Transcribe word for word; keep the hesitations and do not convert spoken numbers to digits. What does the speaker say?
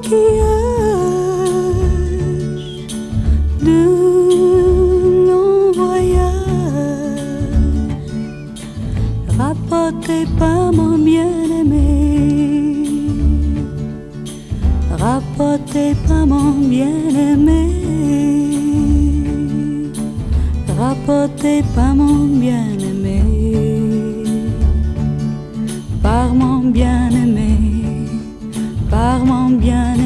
maquillage de long voyage rapporté par mon bien-aimé, rapporté par mon bien-aimé, rapporté par mon bien-aimé, par mon bien-aimé, par mon bien-aimé.